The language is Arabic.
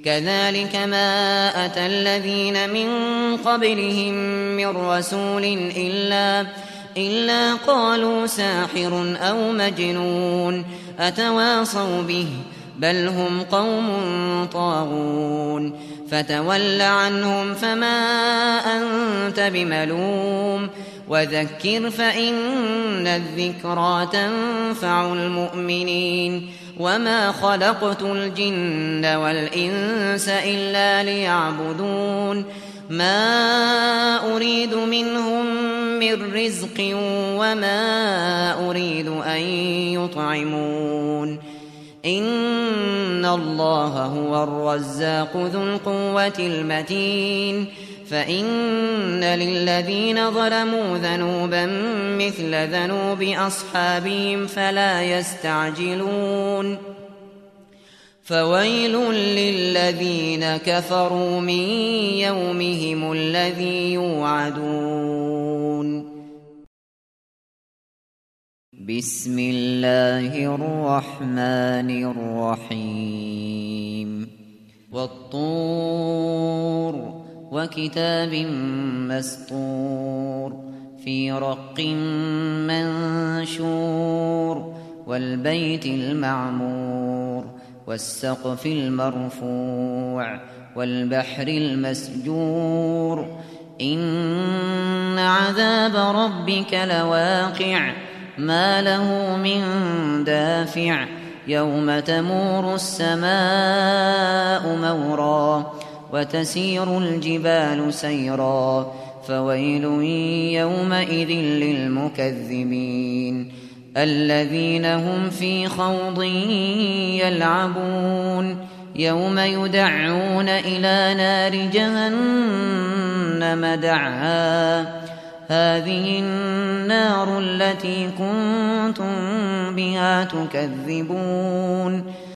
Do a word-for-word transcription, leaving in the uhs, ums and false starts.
كذلك ما أتى الذين من قبلهم من رسول إلا, إلا قالوا ساحر أو مجنون أتواصوا به بل هم قوم طاغون فتول عنهم فما أنت بملوم وذكر فإن الذكرى تنفع المؤمنين وما خلقت الجن والإنس إلا ليعبدون ما أريد منهم من رزق وما أريد أن يطعمون إن الله هو الرزاق ذو القوة المتين فإن للذين ظلموا ذنوبا مثل ذنوب أصحابهم فلا يستعجلون فويل للذين كفروا من يومهم الذي يوعدون بسم الله الرحمن الرحيم والطور وكتاب مسطور في رق منشور والبيت المعمور والسقف المرفوع والبحر المسجور إن عذاب ربك لواقع ما له من دافع يوم تمور السماء مورا وتسير الجبال سيرا فويل يومئذ للمكذبين الذين هم في خوض يلعبون يوم يدعون إلى نار جهنم دعا هذه النار التي كنتم بها تكذبون